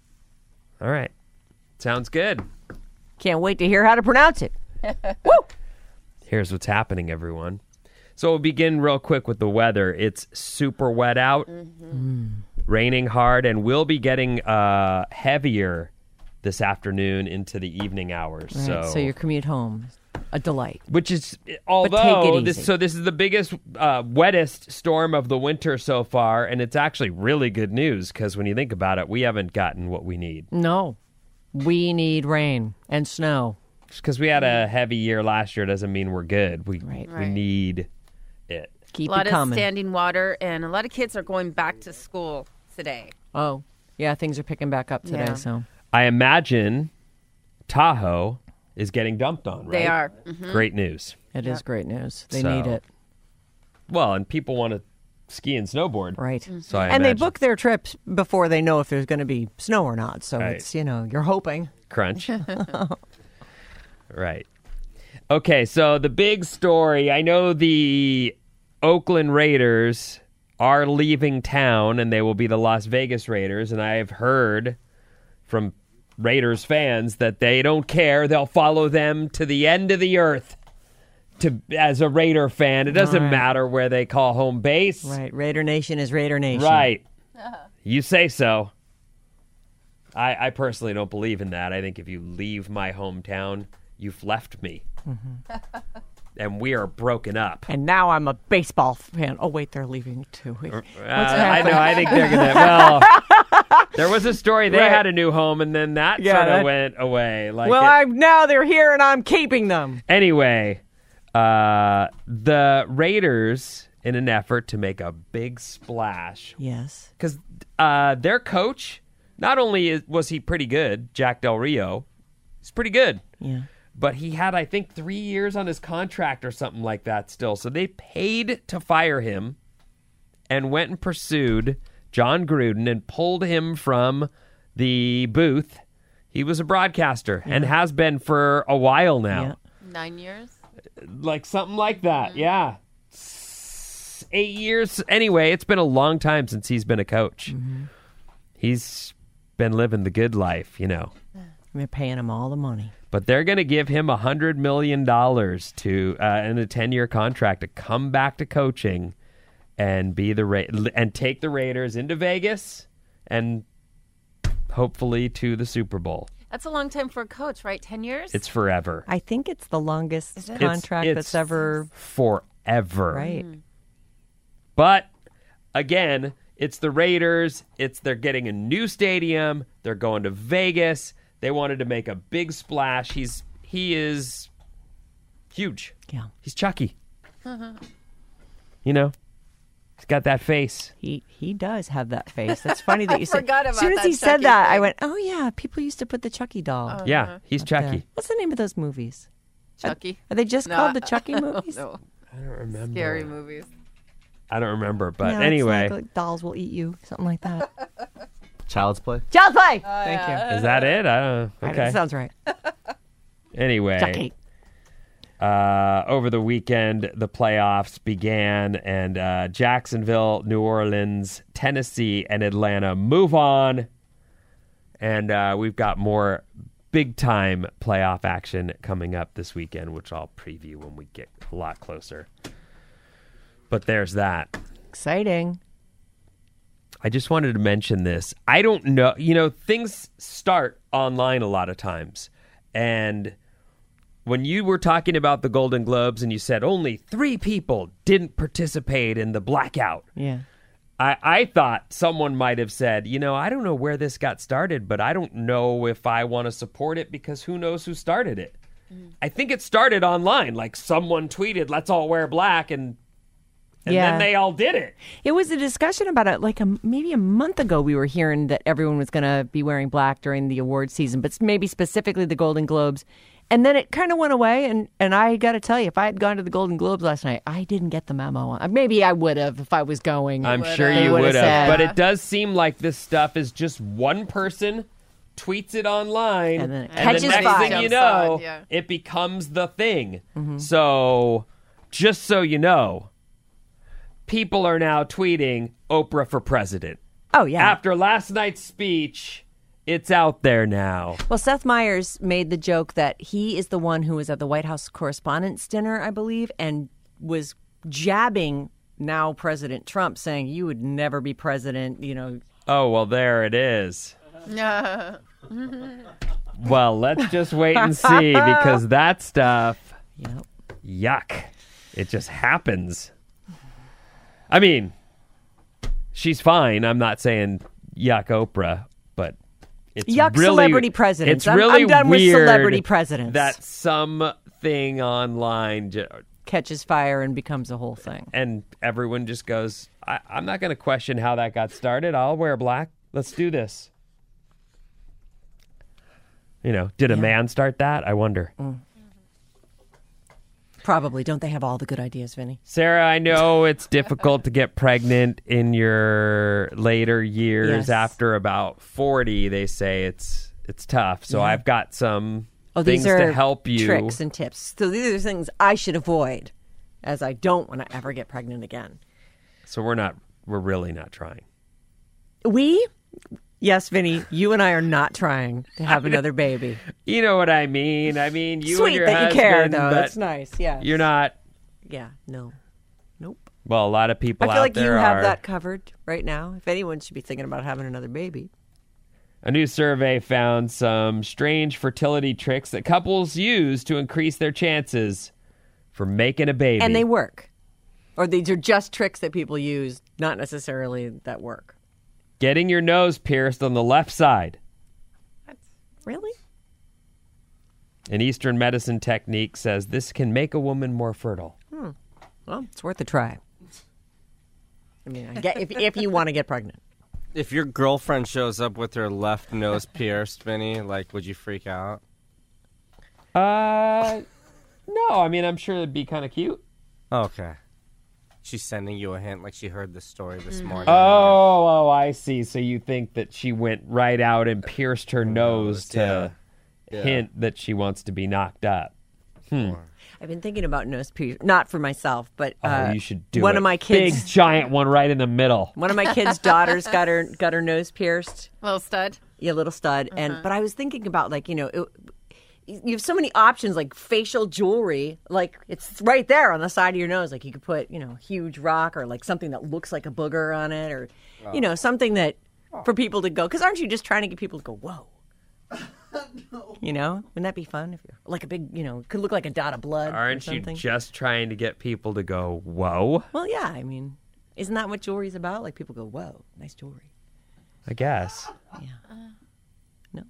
Speaker 4: All right. Sounds good.
Speaker 3: Can't wait to hear how to pronounce it. Woo!
Speaker 4: Here's what's happening, everyone. So we'll begin real quick with the weather. It's super wet out, raining hard, and we'll be getting uh, heavier this afternoon into the evening hours.
Speaker 3: Right,
Speaker 4: So,
Speaker 3: so your commute home, a delight.
Speaker 4: which is
Speaker 3: take
Speaker 4: although
Speaker 3: it
Speaker 4: this,
Speaker 3: easy.
Speaker 4: so this is the biggest, uh, wettest storm of the winter so far, and it's actually really good news because when you think about it, we haven't gotten what we need.
Speaker 3: No, we need rain and snow.
Speaker 4: Just because we had a heavy year last year doesn't mean we're good. We
Speaker 3: Right.
Speaker 4: we
Speaker 5: Right.
Speaker 4: need it.
Speaker 3: Keep
Speaker 5: a lot
Speaker 3: it
Speaker 5: of
Speaker 3: coming.
Speaker 5: standing water, and a lot of kids are going back to school today.
Speaker 3: Oh, yeah, things are picking back up today.
Speaker 5: Yeah.
Speaker 3: So
Speaker 4: I imagine Tahoe is getting dumped on, right?
Speaker 5: They are. Mhm.
Speaker 4: Great news.
Speaker 3: it is great news. They
Speaker 4: So,
Speaker 3: need it,
Speaker 4: Well, and people want to ski and snowboard.
Speaker 3: right?
Speaker 4: So I
Speaker 3: And they
Speaker 4: imagine-
Speaker 3: book their trips before they know if there's going to be snow or not. So
Speaker 4: Right.
Speaker 3: it's, you know, you're hoping.
Speaker 4: crunch. Right. Okay, so the big story, I know the Oakland Raiders are leaving town and they will be the Las Vegas Raiders, and I've heard from Raiders fans that they don't care. They'll follow them to the end of the earth. To as a Raider fan, it doesn't
Speaker 3: Right.
Speaker 4: matter where they call home base.
Speaker 3: Right. Raider Nation is Raider Nation.
Speaker 4: Right. You say so. I, I personally don't believe in that. I think if you leave my hometown, you've left me. And we are broken up.
Speaker 3: And now I'm a baseball fan. Oh, wait, they're leaving too. Wait,
Speaker 4: Uh,
Speaker 3: what's
Speaker 4: I
Speaker 3: happening?
Speaker 4: know. I think they're gonna. Well, there was a story they
Speaker 3: Right.
Speaker 4: had a new home, and then that
Speaker 3: Yeah,
Speaker 4: sort of
Speaker 3: that-
Speaker 4: went away. Like,
Speaker 3: Well,
Speaker 4: it-
Speaker 3: I'm now they're here and I'm keeping them.
Speaker 4: anyway, uh, the Raiders, in an effort to make a big splash,
Speaker 3: Yes.
Speaker 4: because uh, their coach, not only is, was he pretty good, Jack Del Rio, he's pretty good.
Speaker 3: Yeah.
Speaker 4: But he had, I think, three years on his contract or something like that still. So they paid to fire him and went and pursued John Gruden and pulled him from the booth. He was a broadcaster and has been for a while now.
Speaker 3: Yeah.
Speaker 5: Nine years?
Speaker 4: Like something like that. Yeah. S- Eight years. Anyway, it's been a long time since he's been a coach. He's been living the good life, you know.
Speaker 3: They're paying him all the money.
Speaker 4: But they're going to give him one hundred million dollars to uh, in a ten-year contract to come back to coaching and be the Ra- and take the Raiders into Vegas and hopefully to the Super Bowl.
Speaker 5: That's a long time for a coach, right? Ten years?
Speaker 4: It's forever.
Speaker 3: I think it's the longest
Speaker 5: Is it?
Speaker 3: contract
Speaker 4: It's-
Speaker 3: that's
Speaker 4: it's
Speaker 3: ever
Speaker 4: Forever.
Speaker 3: right.
Speaker 4: But again, it's the Raiders. It's they're getting a new stadium. They're going to Vegas. They wanted to make a big splash. He's he is huge.
Speaker 3: Yeah.
Speaker 4: He's Chucky. You know, he's got that face.
Speaker 3: He he does have that face. That's funny that you said.
Speaker 5: forgot
Speaker 3: As soon
Speaker 5: about
Speaker 3: as
Speaker 5: that
Speaker 3: he said
Speaker 5: Chucky
Speaker 3: that, I
Speaker 5: thing.
Speaker 3: went, "Oh yeah, people used to put the Chucky doll."
Speaker 4: Yeah, he's
Speaker 3: up there.
Speaker 4: Chucky.
Speaker 3: What's the name of those movies?
Speaker 5: Chucky.
Speaker 3: Are they just
Speaker 5: No,
Speaker 3: called the Chucky movies?
Speaker 5: No,
Speaker 4: I don't remember.
Speaker 5: scary movies.
Speaker 4: I don't remember, but
Speaker 3: No, it's
Speaker 4: anyway,
Speaker 3: like, like dolls will eat you, something like that.
Speaker 1: Child's Play.
Speaker 3: Child's play. Thank you.
Speaker 4: is that it? I don't know.
Speaker 3: I-
Speaker 4: Okay.
Speaker 3: That sounds right.
Speaker 4: Anyway,
Speaker 3: Chucky.
Speaker 4: uh, over the weekend, the playoffs began, and uh, Jacksonville, New Orleans, Tennessee, and Atlanta move on. And uh, we've got more big-time playoff action coming up this weekend, which I'll preview when we get a lot closer. But there's that.
Speaker 3: Exciting.
Speaker 4: I just wanted to mention this. I don't know. You know, things start online a lot of times. And when you were talking about the Golden Globes and you said only three people didn't participate in the blackout,
Speaker 3: Yeah.
Speaker 4: I, I thought someone might have said, you know, I don't know where this got started, but I don't know if I want to support it because who knows who started it. I think it started online. Like someone tweeted, let's all wear black, and and
Speaker 3: Yeah.
Speaker 4: then they all did it.
Speaker 3: It was a discussion about it like a, maybe a month ago. We were hearing that everyone was going to be wearing black during the award season, but maybe specifically the Golden Globes. And then it kind of went away. And, and I got to tell you, if I had gone to the Golden Globes last night, I didn't get the memo. Maybe I would have if I was going.
Speaker 4: I'm
Speaker 5: would've.
Speaker 4: sure
Speaker 3: They
Speaker 4: you
Speaker 3: would've
Speaker 4: would have,
Speaker 3: said-
Speaker 4: but it does seem like this stuff is just one person tweets it online,
Speaker 3: And then it
Speaker 4: the
Speaker 3: catches
Speaker 4: next
Speaker 3: fire.
Speaker 4: thing you
Speaker 5: Jumps
Speaker 4: know,
Speaker 5: on, yeah.
Speaker 4: it becomes the thing.
Speaker 3: Mm-hmm.
Speaker 4: So, just so you know, people are now tweeting Oprah for president.
Speaker 3: Oh, yeah.
Speaker 4: After last night's speech, it's out there now.
Speaker 3: Well, Seth Meyers made the joke that he is the one who was at the White House Correspondents' Dinner, I believe, and was jabbing now President Trump, saying, you would never be president, you know.
Speaker 4: Oh, well, there it is.
Speaker 5: Yeah.
Speaker 4: Well, let's just wait and see because that stuff,
Speaker 3: Yep.
Speaker 4: yuck. It just happens. I mean, she's fine. I'm not saying yuck Oprah, but it's
Speaker 3: Yuck
Speaker 4: really,
Speaker 3: celebrity presidents.
Speaker 4: It's
Speaker 3: I'm-
Speaker 4: really
Speaker 3: I'm done with
Speaker 4: weird
Speaker 3: celebrity presidents.
Speaker 4: that something online ju-
Speaker 3: Catches fire and becomes a whole thing.
Speaker 4: and everyone just goes, I, I'm not going to question how that got started. I'll wear black. Let's do this. You know, did a man start that? I wonder.
Speaker 3: Probably. Don't they have all the good ideas, Vinny?
Speaker 4: Sarah, I know it's difficult to get pregnant in your later years.
Speaker 3: Yes.
Speaker 4: After about forty, they say it's it's tough. So
Speaker 3: Yeah.
Speaker 4: I've got some
Speaker 3: Oh,
Speaker 4: things
Speaker 3: these are
Speaker 4: to help you.
Speaker 3: tricks and tips. So these are things I should avoid, as I don't want to ever get pregnant again.
Speaker 4: So we're not we're really not trying.
Speaker 3: We, yes, Vinny, you and I are not trying to have another baby.
Speaker 4: You know what I mean? I mean, you
Speaker 3: Sweet
Speaker 4: and your
Speaker 3: that you
Speaker 4: husband,
Speaker 3: care, though.
Speaker 4: but
Speaker 3: That's nice. Yeah.
Speaker 4: you're not.
Speaker 3: Yeah. No. Nope.
Speaker 4: Well, a lot of people
Speaker 3: I feel
Speaker 4: out
Speaker 3: like you
Speaker 4: there
Speaker 3: have
Speaker 4: are.
Speaker 3: that covered right now. If anyone should be thinking about having another baby,
Speaker 4: A new survey found some strange fertility tricks that couples use to increase their chances for making a baby.
Speaker 3: And they work. Or these are just tricks that people use, not necessarily that work.
Speaker 4: Getting your nose pierced on the left side.
Speaker 3: Really?
Speaker 4: An Eastern medicine technique says this can make a woman more fertile.
Speaker 3: Hmm. Well, it's worth a try. I mean, I get, if, if you want to get pregnant.
Speaker 6: If your girlfriend shows up with her left nose pierced, Vinny, like, would you freak out?
Speaker 4: Uh, no. I mean, I'm sure it'd be kind of cute.
Speaker 6: Okay. She's sending you a hint like she heard this story this morning.
Speaker 4: Oh, oh, I see. So you think that she went right out and pierced her nose to
Speaker 6: yeah. Yeah.
Speaker 4: hint that she wants to be knocked up. Hmm.
Speaker 3: I've been thinking about nose piercing, not for myself, but uh,
Speaker 4: Oh, you should do
Speaker 3: one
Speaker 4: it.
Speaker 3: of my kids.
Speaker 4: Big giant one right in the middle.
Speaker 3: One of my kids' daughters got her got her nose pierced.
Speaker 5: Little stud.
Speaker 3: Yeah, little stud. And but I was thinking about like you know. It, you have so many options like facial jewelry, like it's right there on the side of your nose. Like you could put, you know, huge rock or like something that looks like a booger on it, or you know, something that for people to go. Because aren't you just trying to get people to go, whoa? No. You know, wouldn't that be fun if you're like a big, you know, could look like a dot of blood?
Speaker 4: Aren't
Speaker 3: or
Speaker 4: you
Speaker 3: something?
Speaker 4: just trying to get people to go, whoa?
Speaker 3: Well, yeah. I mean, isn't that what jewelry's about? Like people go, whoa, nice jewelry.
Speaker 4: I guess.
Speaker 3: Yeah. No.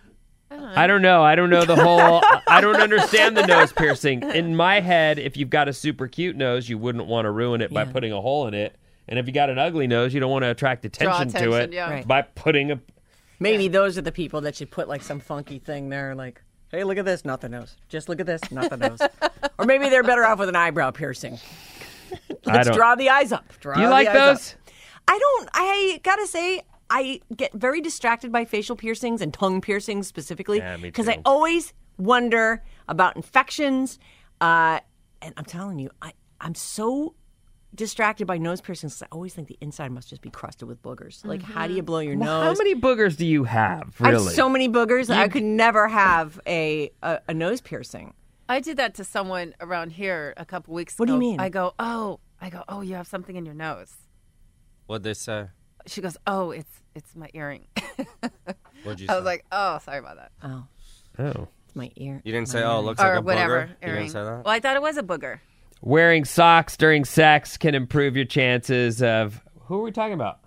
Speaker 4: I don't know. I don't know the whole. I don't understand the nose piercing. In my head, if you've got a super cute nose, you wouldn't want to ruin it by
Speaker 3: Yeah.
Speaker 4: putting a hole in it. And if you got an ugly nose, you don't want to attract attention,
Speaker 5: attention,
Speaker 4: to it
Speaker 5: yeah.
Speaker 3: Right.
Speaker 4: by putting a.
Speaker 3: Maybe those are the people that should put like some funky thing there, like, hey, look at this, not the nose. Just look at this, not the nose. Or maybe they're better off with an eyebrow piercing.
Speaker 4: I
Speaker 3: Let's
Speaker 4: don't.
Speaker 3: draw the eyes up. Draw
Speaker 4: Do you
Speaker 3: the
Speaker 4: like
Speaker 3: eyes
Speaker 4: those?
Speaker 3: up. I don't. I gotta say, I get very distracted by facial piercings and tongue piercings specifically
Speaker 4: Yeah, me
Speaker 3: because I
Speaker 4: too.
Speaker 3: always wonder about infections. Uh, and I'm telling you, I I'm so distracted by nose piercings. 'Cause I always think the inside must just be crusted with boogers. Like, how do you blow your
Speaker 4: Well,
Speaker 3: nose?
Speaker 4: how many boogers do you have?
Speaker 3: I
Speaker 4: Really?
Speaker 3: have so many boogers. I could never have a, a, a nose piercing.
Speaker 5: I did that to someone around here a couple weeks ago.
Speaker 3: What do you mean?
Speaker 5: I go, oh, I go, oh, you have something in your nose.
Speaker 6: What'd they say?
Speaker 5: She goes, oh, it's it's my earring.
Speaker 6: What'd you
Speaker 5: I
Speaker 6: say?
Speaker 5: was like, oh, sorry about that.
Speaker 3: Oh,
Speaker 4: Oh.
Speaker 3: it's my ear.
Speaker 6: You didn't
Speaker 3: my
Speaker 6: say, oh, it
Speaker 3: earring.
Speaker 6: looks
Speaker 5: or
Speaker 6: like a
Speaker 5: whatever
Speaker 6: booger? You
Speaker 5: earring.
Speaker 6: didn't say that?
Speaker 5: Well, I thought it was a booger.
Speaker 4: Wearing socks during sex can improve your chances of. Who are we talking about?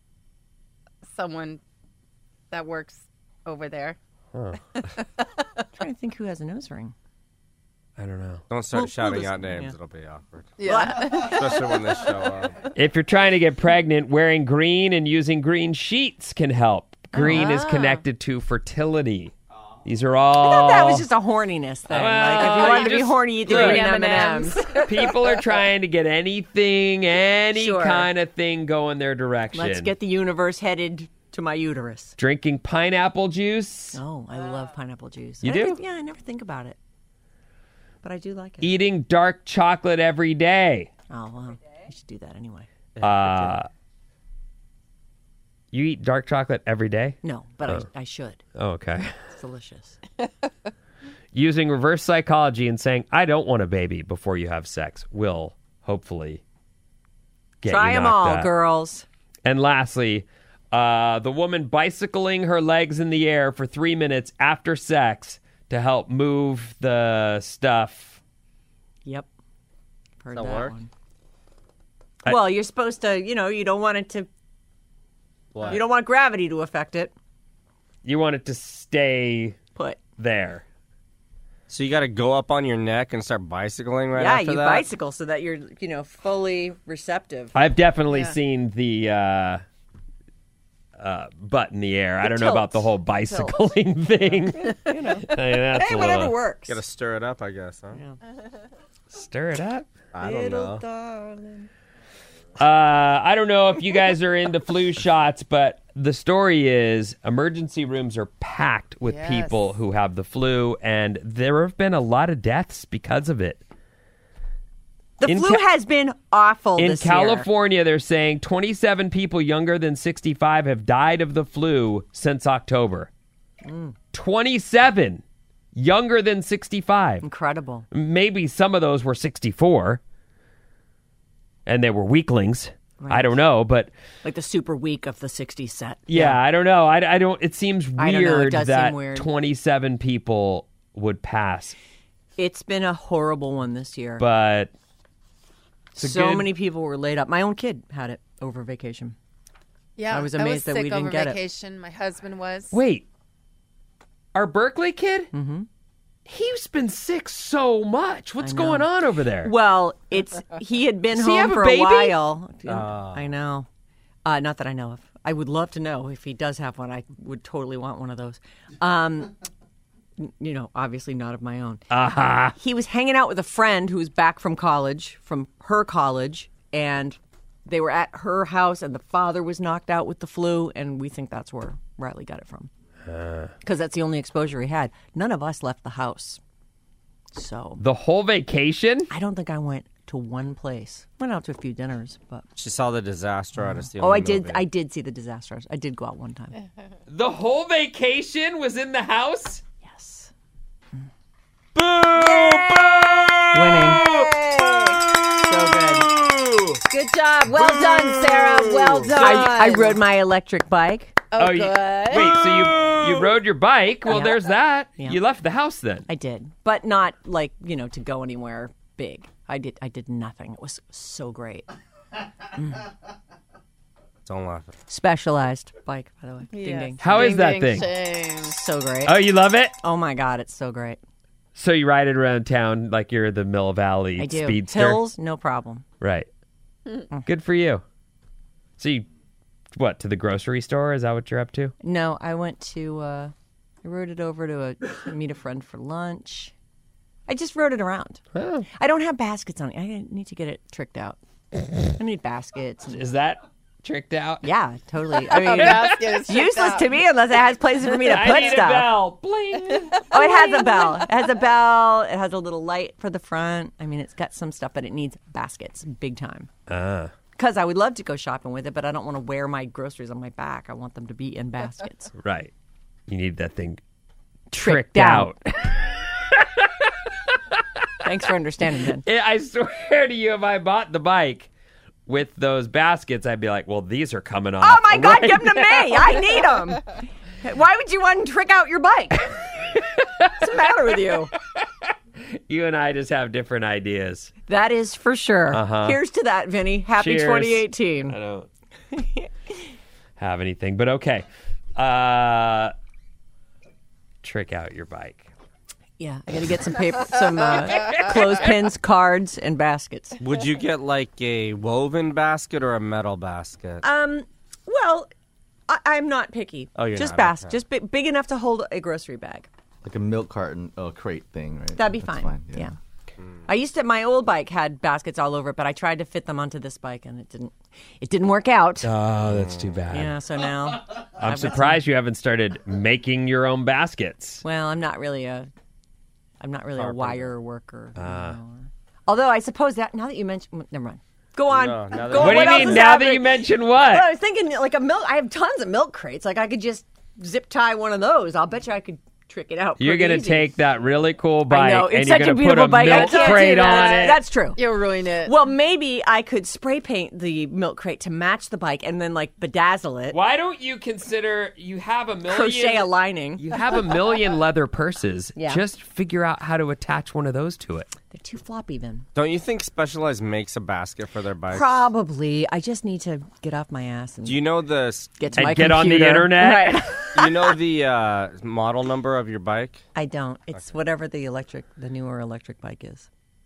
Speaker 5: Someone that works over there.
Speaker 3: I'm trying to think who has a nose ring.
Speaker 4: I don't know.
Speaker 6: Don't start
Speaker 3: We'll-
Speaker 6: shouting
Speaker 3: we'll
Speaker 6: out
Speaker 3: listen,
Speaker 6: names.
Speaker 3: yeah.
Speaker 6: It'll be awkward.
Speaker 5: Yeah.
Speaker 6: Especially when they show up.
Speaker 4: If you're trying to get pregnant, wearing green and using green sheets can help. Green is connected to fertility. These are all.
Speaker 3: I thought that was just a horniness thing. like if you
Speaker 4: Well,
Speaker 3: wanted
Speaker 4: you
Speaker 3: to be
Speaker 4: just-
Speaker 3: horny, you do
Speaker 4: look,
Speaker 3: green
Speaker 5: M
Speaker 3: M
Speaker 5: and
Speaker 3: and
Speaker 5: M's.
Speaker 3: M's.
Speaker 4: People are trying to get anything, any
Speaker 3: Sure.
Speaker 4: kind of thing going their direction.
Speaker 3: Let's get the universe headed to my uterus.
Speaker 4: Drinking pineapple juice,
Speaker 3: Oh, I love pineapple juice.
Speaker 4: You
Speaker 3: I
Speaker 4: do?
Speaker 3: never- yeah, I never think about it, but I do like it.
Speaker 4: eating dark chocolate every day.
Speaker 3: Oh, well, you should do that anyway.
Speaker 4: Uh, you eat dark chocolate every day?
Speaker 3: No, but I, I should.
Speaker 4: Oh, okay.
Speaker 3: It's delicious.
Speaker 4: Using reverse psychology and saying, I don't want a baby before you have sex will hopefully get
Speaker 3: Try
Speaker 4: you
Speaker 3: them
Speaker 4: knocked
Speaker 3: all,
Speaker 4: up.
Speaker 3: girls.
Speaker 4: And lastly, uh, the woman bicycling her legs in the air for three minutes after sex to help move the stuff.
Speaker 3: Yep. Heard
Speaker 6: Does that
Speaker 3: that
Speaker 6: work?
Speaker 3: one.
Speaker 4: I-
Speaker 3: well, you're supposed to, you know, you don't want it to,
Speaker 6: What?
Speaker 3: you don't want gravity to affect it.
Speaker 4: You want it to stay
Speaker 3: Put.
Speaker 4: there.
Speaker 6: So you got to go up on your neck and start bicycling right
Speaker 3: yeah,
Speaker 6: after
Speaker 3: you
Speaker 6: that?
Speaker 3: bicycle so that you're, you know, fully receptive.
Speaker 4: I've definitely
Speaker 5: Yeah.
Speaker 4: seen the uh, uh, butt in the air. I
Speaker 3: It
Speaker 4: don't know about
Speaker 3: tilts.
Speaker 4: the whole
Speaker 3: It
Speaker 4: bicycling thing.
Speaker 3: You know.
Speaker 4: I mean, that's
Speaker 3: Hey,
Speaker 4: a
Speaker 3: whatever
Speaker 4: little-
Speaker 3: works.
Speaker 6: Got to stir it up, I guess, huh?
Speaker 4: Stir it up.
Speaker 6: I don't know.
Speaker 3: darling.
Speaker 4: Uh, I don't know if you guys are into flu shots, but the story is emergency rooms are packed with
Speaker 5: Yes.
Speaker 4: people who have the flu, and there have been a lot of deaths because of it.
Speaker 3: The
Speaker 4: In
Speaker 3: flu
Speaker 4: Ca-
Speaker 3: has been awful
Speaker 4: In
Speaker 3: this year.
Speaker 4: California, they're saying twenty-seven people younger than sixty-five have died of the flu since October.
Speaker 3: Mm.
Speaker 4: twenty-seven younger than sixty-five.
Speaker 3: Incredible.
Speaker 4: Maybe some of those were sixty-four, and they were weaklings. I don't know, but
Speaker 3: Like the super week of the sixties set.
Speaker 4: yeah, I don't know. I, I don't. It seems
Speaker 3: I don't know. It
Speaker 4: weird
Speaker 3: does seem
Speaker 4: that
Speaker 3: weird.
Speaker 4: twenty-seven people would pass,
Speaker 3: It's been a horrible one this year.
Speaker 4: but it's a
Speaker 3: so
Speaker 4: good-
Speaker 3: many people were laid up. My own kid had it over vacation.
Speaker 9: Yeah,
Speaker 3: I was amazed that
Speaker 9: sick
Speaker 3: we didn't
Speaker 9: over
Speaker 3: get it.
Speaker 9: vacation. My husband was.
Speaker 4: Wait, our Berkeley kid? Mm-hmm. He's been sick so much. What's
Speaker 3: I know.
Speaker 4: going on over there?
Speaker 3: Well, it's he had been
Speaker 4: Does he
Speaker 3: home
Speaker 4: have a
Speaker 3: for
Speaker 4: baby?
Speaker 3: while. I know. Uh, not that I know of. I would love to know if he does have one. I would totally want one of those. Um, n- you know, obviously not of my own.
Speaker 4: Uh-huh.
Speaker 3: He was hanging out with a friend who was back from college, from her college, and they were at her house, and the father was knocked out with the flu, and we think that's where Riley got it from. Because that's the only exposure he had. None of us left the house. So
Speaker 4: The whole vacation?
Speaker 3: I don't think I went to one place. Went out to a few dinners, but
Speaker 6: She saw the disaster artist.
Speaker 3: oh, I did. I did see the disaster. I did go out one time.
Speaker 4: The whole vacation was in the house?
Speaker 3: Yes,
Speaker 4: Boo!
Speaker 3: winning. So good.
Speaker 5: Good job. Well done, Sarah. Well done.
Speaker 3: I, I rode my electric bike.
Speaker 5: Oh,
Speaker 4: you,
Speaker 5: good.
Speaker 4: wait, so you you rode your bike? Well,
Speaker 3: Yeah.
Speaker 4: there's that.
Speaker 3: Yeah.
Speaker 4: You left the house then.
Speaker 3: I did, but not like you know to go anywhere big. I did. I did nothing. It was so great.
Speaker 6: Don't laugh.
Speaker 3: Specialized bike, by the way. Ding
Speaker 5: Yes.
Speaker 3: ding.
Speaker 4: How is
Speaker 5: Ding,
Speaker 4: that
Speaker 5: ding,
Speaker 4: thing?
Speaker 5: shing.
Speaker 3: So great.
Speaker 4: Oh, you love it?
Speaker 3: Oh my god, it's so great.
Speaker 4: So you ride it around town like you're the Mill Valley
Speaker 3: I do.
Speaker 4: speedster?
Speaker 3: Hills, no problem.
Speaker 4: Right. Good for you. So you, what, to the grocery store? Is that what you're up to?
Speaker 3: No, I went to. Uh, I rode it over to a, meet a friend for lunch. I just rode it around.
Speaker 4: Oh.
Speaker 3: I don't have baskets on it. I need to get it tricked out. I need baskets. and-
Speaker 4: Is that tricked out?
Speaker 3: yeah, totally. I mean,
Speaker 5: Basket is
Speaker 3: it's useless
Speaker 5: checked
Speaker 3: to
Speaker 5: out.
Speaker 3: me unless it has places for me to
Speaker 4: I
Speaker 3: put
Speaker 4: need
Speaker 3: stuff.
Speaker 4: a bell. Bling.
Speaker 3: Oh, it has a bell. It has a bell. It has a little light for the front. I mean, it's got some stuff, but it needs baskets, big time.
Speaker 4: Ah.
Speaker 3: Because I would love to go shopping with it, but I don't want to wear my groceries on my back. I want them to be in baskets.
Speaker 4: Right. You need that thing
Speaker 3: Tricked
Speaker 4: tricked out.
Speaker 3: Thanks for understanding, Ben.
Speaker 4: Yeah, I swear to you, if I bought the bike with those baskets, I'd be like, well, these are coming off.
Speaker 3: Oh my God,
Speaker 4: right
Speaker 3: give them to
Speaker 4: now.
Speaker 3: me. I need them. Why would you want to trick out your bike? What's the matter with you?
Speaker 4: You and I just have different ideas.
Speaker 3: That is for sure.
Speaker 4: Uh-huh.
Speaker 3: Here's to that, Vinny. Happy
Speaker 4: Cheers.
Speaker 3: twenty eighteen.
Speaker 4: I don't have anything, but okay. Uh, trick out your bike.
Speaker 3: Yeah, I got to get some paper, some uh, clothespins, cards, and baskets.
Speaker 6: Would you get like a woven basket or a metal basket?
Speaker 3: Um, well, I, I'm not picky.
Speaker 6: Oh, you're
Speaker 3: just
Speaker 6: not,
Speaker 3: bas-
Speaker 6: okay.
Speaker 3: just bi- big enough to hold a grocery bag.
Speaker 10: Like a milk carton, oh, crate thing, right?
Speaker 3: That'd be
Speaker 10: That's
Speaker 3: fine. Yeah. I used to. My old bike had baskets all over it, but I tried to fit them onto this bike, and it didn't. It didn't work out.
Speaker 4: Oh, that's too bad.
Speaker 3: Yeah. So now,
Speaker 4: I'm surprised you haven't started making your own baskets.
Speaker 3: well, I'm not really a. I'm not really a wire worker. you know, or- although I suppose that now that you mention, never mind. Go on.
Speaker 6: No, now that-
Speaker 3: Go on.
Speaker 4: What do you
Speaker 3: else
Speaker 4: mean
Speaker 3: is
Speaker 4: now that
Speaker 3: happening?
Speaker 4: you mention
Speaker 3: Well, I
Speaker 4: what?
Speaker 3: was thinking like a milk. I have tons of milk crates. Like I could just zip tie one of those. I'll bet you I could trick it out.
Speaker 4: You're
Speaker 3: pretty
Speaker 4: gonna
Speaker 3: easy.
Speaker 4: take that really cool bike
Speaker 3: I know
Speaker 4: and
Speaker 3: it's
Speaker 4: you're
Speaker 3: such
Speaker 4: gonna
Speaker 3: a beautiful
Speaker 4: put a
Speaker 3: bike. I
Speaker 4: milk
Speaker 3: can't do
Speaker 4: crate
Speaker 3: that.
Speaker 4: on it.
Speaker 3: That's true.
Speaker 5: You'll ruin it.
Speaker 3: Well, maybe I could spray paint the milk crate to match the bike, and then like bedazzle it,
Speaker 4: Why don't you consider you have a million
Speaker 3: crochet a lining.
Speaker 4: you have a million leather purses.
Speaker 3: Yeah.
Speaker 4: Just figure out how to attach one of those to it.
Speaker 3: They're too floppy then.
Speaker 6: Don't you think Specialized makes a basket for their bikes?
Speaker 3: Probably. I just need to get off my ass and
Speaker 6: Do you know the s-
Speaker 3: get to
Speaker 4: And
Speaker 3: my
Speaker 4: get on the
Speaker 3: computer.
Speaker 4: internet?
Speaker 3: Right.
Speaker 6: you know the uh, model number of your bike?
Speaker 3: I don't. It's whatever the electric, the newer electric bike is.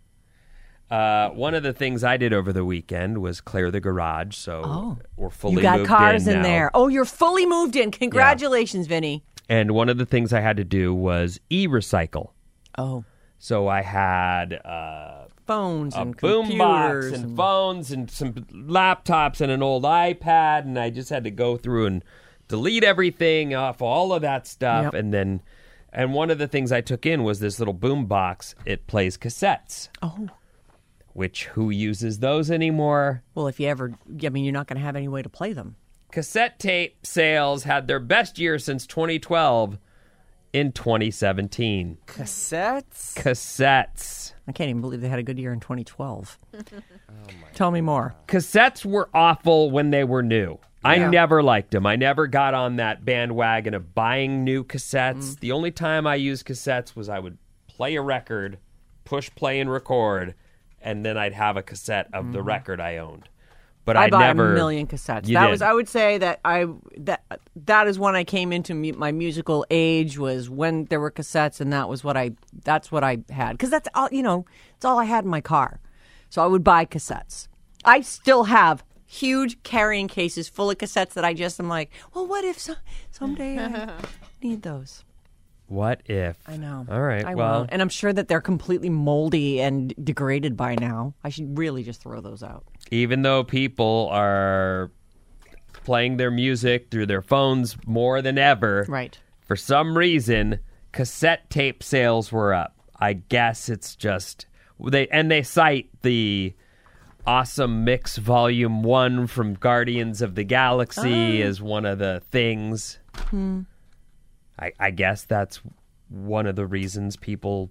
Speaker 4: Uh, one of the things I did over the weekend was clear the garage, so
Speaker 3: Oh.
Speaker 4: we're fully
Speaker 3: You got
Speaker 4: moved
Speaker 3: cars in,
Speaker 4: now.
Speaker 3: there. Oh, you're fully moved in. Congratulations, Vinny.
Speaker 4: And one of the things I had to do was e-recycle.
Speaker 3: Oh,
Speaker 4: So I had uh,
Speaker 3: phones
Speaker 4: a
Speaker 3: and
Speaker 4: boom
Speaker 3: computers
Speaker 4: box and phones and some laptops and an old iPad, and I just had to go through and delete everything off all of that stuff.
Speaker 3: Yep.
Speaker 4: And then, and one of the things I took in was this little boom box. It plays cassettes.
Speaker 3: Oh.
Speaker 4: Which, who uses those anymore?
Speaker 3: Well, if you ever, I mean, you're not going to have any way to play them.
Speaker 4: Cassette tape sales had their best year since twenty twelve in twenty seventeen.
Speaker 6: Cassettes?
Speaker 4: Cassettes.
Speaker 3: I can't even believe they had a good year in twenty twelve. oh Tell me more.
Speaker 4: Cassettes were awful when they were new. I
Speaker 3: Yeah.
Speaker 4: never liked them. I never got on that bandwagon of buying new cassettes.
Speaker 3: Mm.
Speaker 4: The only time I used cassettes was I would play a record, push play and record, and then I'd have a cassette of the record I owned. But I,
Speaker 3: I bought
Speaker 4: never,
Speaker 3: a million cassettes.
Speaker 4: You
Speaker 3: That
Speaker 4: did.
Speaker 3: was, I would say that I that that is when I came into mu- my musical age, was when there were cassettes, and that was what I that's what I had, because that's all, you know, it's all I had in my car. So I would buy cassettes. I still have huge carrying cases full of cassettes that I just am like, well, what if so, someday I need those?
Speaker 4: What if?
Speaker 3: I know.
Speaker 4: All right.
Speaker 3: I
Speaker 4: well,
Speaker 3: won't. And I'm sure that they're completely moldy and degraded by now. I should really just throw those out.
Speaker 4: even though people are playing their music through their phones more than ever,
Speaker 3: Right.
Speaker 4: for some reason, cassette tape sales were up. I guess it's just they and they cite the Awesome Mix Volume One from Guardians of the Galaxy
Speaker 3: Oh.
Speaker 4: as one of the things.
Speaker 3: Hmm.
Speaker 4: I, I guess that's one of the reasons people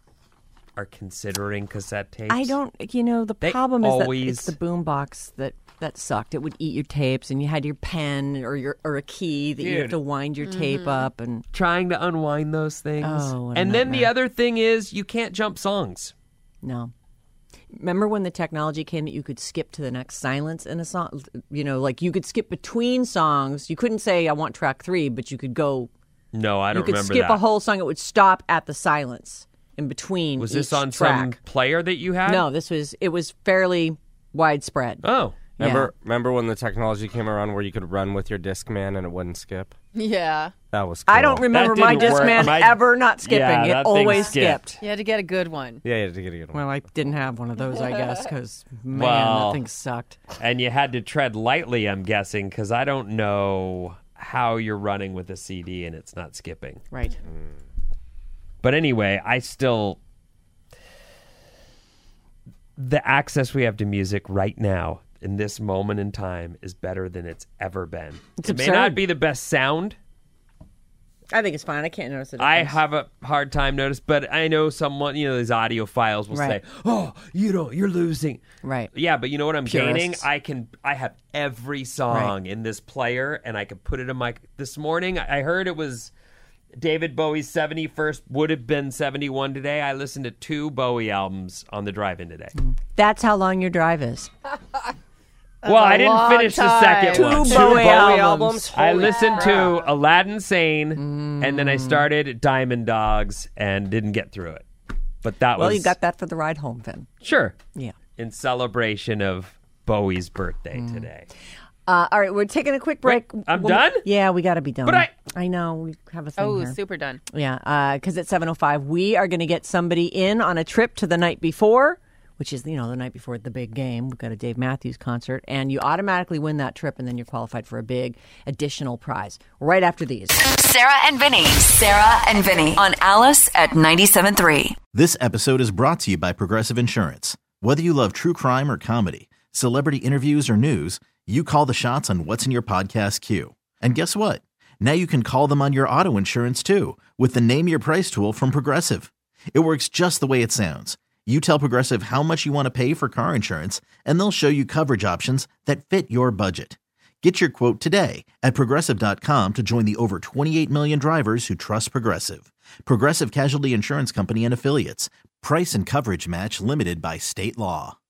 Speaker 4: are considering cassette tapes.
Speaker 3: I don't, you know, the
Speaker 4: They
Speaker 3: problem is that
Speaker 4: always-
Speaker 3: it's the boombox that, that sucked. It would eat your tapes, and you had your pen or your or a key that you have
Speaker 4: Dude.
Speaker 3: to wind your tape up. And
Speaker 4: trying to unwind those things.
Speaker 3: Oh, what a
Speaker 4: and then the
Speaker 3: nightmare.
Speaker 4: other thing is you can't jump songs.
Speaker 3: no. Remember when the technology came that you could skip to the next silence in a song? You know, like you could skip between songs. You couldn't say, I want track three, but you could go,
Speaker 4: No, I
Speaker 3: you
Speaker 4: don't
Speaker 3: could
Speaker 4: remember
Speaker 3: skip
Speaker 4: that.
Speaker 3: a whole song. It would stop at the silence in between.
Speaker 4: Was this
Speaker 3: each
Speaker 4: on
Speaker 3: track.
Speaker 4: some player that you had?
Speaker 3: No, this was, it was fairly widespread.
Speaker 4: Oh.
Speaker 6: Remember, remember when the technology came around where you could run with your Discman and it wouldn't skip?
Speaker 9: Yeah.
Speaker 6: That was cool.
Speaker 3: I don't remember
Speaker 4: That
Speaker 3: my
Speaker 4: didn't work.
Speaker 3: Discman
Speaker 4: My-
Speaker 3: ever not skipping.
Speaker 4: Yeah,
Speaker 3: it
Speaker 4: that thing
Speaker 3: always
Speaker 4: skipped.
Speaker 3: skipped.
Speaker 5: You had to get a good one.
Speaker 6: Yeah, you had to get a good one.
Speaker 3: Well, I didn't have one of those, I guess, because, man,
Speaker 4: Well-
Speaker 3: that thing sucked.
Speaker 4: And you had to tread lightly, I'm guessing, because I don't know how you're running with a C D and it's not skipping.
Speaker 3: Right.
Speaker 4: But anyway, I still... The access we have to music right now, in this moment in time, is better than it's ever been.
Speaker 3: It's
Speaker 4: it may
Speaker 3: absurd.
Speaker 4: not be the best sound.
Speaker 3: I think it's fine. I can't notice it.
Speaker 4: I have a hard time notice, but I know someone, you know, these audio files will
Speaker 3: Right.
Speaker 4: say, "Oh, you know, you're losing."
Speaker 3: Right.
Speaker 4: Yeah, but you know what I'm gaining?
Speaker 3: Purists.
Speaker 4: I can I have every song in this player and I can put it in my this morning I heard it was David Bowie's seventy-first, would have been seventy-one today. I listened to two Bowie albums on the drive-in today.
Speaker 3: That's how long your drive is.
Speaker 4: Well, I didn't
Speaker 5: long
Speaker 4: finish the
Speaker 5: time.
Speaker 4: second
Speaker 3: Two
Speaker 4: one.
Speaker 3: Bowie albums.
Speaker 6: albums?
Speaker 4: I
Speaker 6: Holy
Speaker 4: listened
Speaker 6: crap.
Speaker 4: to Aladdin Sane, and then I started Diamond Dogs and didn't get through it. But that
Speaker 3: Well,
Speaker 4: was
Speaker 3: you got that for the ride home, then.
Speaker 4: sure
Speaker 3: Yeah.
Speaker 4: in celebration of Bowie's birthday
Speaker 3: Mm.
Speaker 4: today.
Speaker 3: Uh, all right, we're taking a quick break.
Speaker 4: Wait, I'm
Speaker 3: When-
Speaker 4: done?
Speaker 3: Yeah, we got to be done.
Speaker 4: But I-
Speaker 3: I know we have a thing
Speaker 5: Oh,
Speaker 3: here.
Speaker 5: super done.
Speaker 3: Yeah, because at seven oh five, we are going to get somebody in on a trip to the night before, which is, you know, the night before the big game. We've got a Dave Matthews concert, and you automatically win that trip, and then you're qualified for a big additional prize right after these.
Speaker 2: Sarah and Vinny. Sarah and Vinny on Alice at ninety-seven point three.
Speaker 1: This episode is brought to you by Progressive Insurance. Whether you love true crime or comedy, celebrity interviews or news, you call the shots on what's in your podcast queue. And guess what? Now you can call them on your auto insurance too with the Name Your Price tool from Progressive. It works just the way it sounds. You tell Progressive how much you want to pay for car insurance, and they'll show you coverage options that fit your budget. Get your quote today at Progressive dot com to join the over twenty-eight million drivers who trust Progressive. Progressive Casualty Insurance Company and Affiliates. Price and coverage match limited by state law.